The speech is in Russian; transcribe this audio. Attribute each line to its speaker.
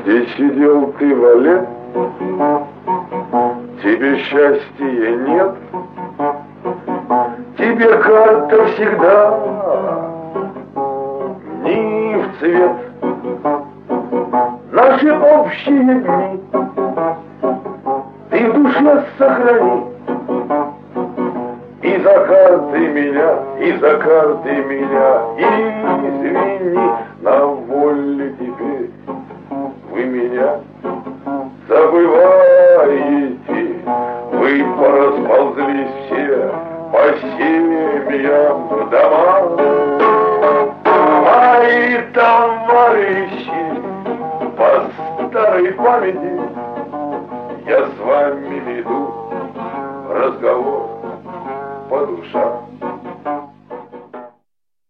Speaker 1: Где сидел ты, Валет? Тебе счастья нет? Тебе карта всегда не в цвет. Наши общие дни ты в душе сохрани. И за карты меня, и за карты меня, извини, на воле теперь вы меня забываете. Вы порасползлись все по семьям в домах. Мои товарищи, по старой памяти я с вами веду разговор по душам.